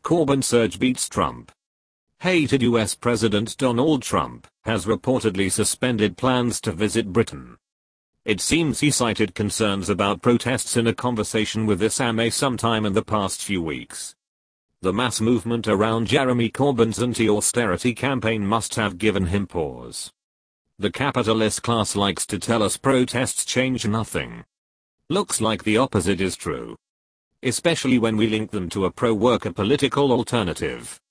Corbyn surge beats Trump. Hated US President Donald Trump has reportedly suspended plans to visit Britain. It seems he cited concerns about protests in a conversation with Issa May sometime in the past few weeks. The mass movement around Jeremy Corbyn's anti-austerity campaign must have given him pause. The capitalist class likes to tell us protests change nothing. Looks like the opposite is true. Especially when we link them to a pro-worker political alternative.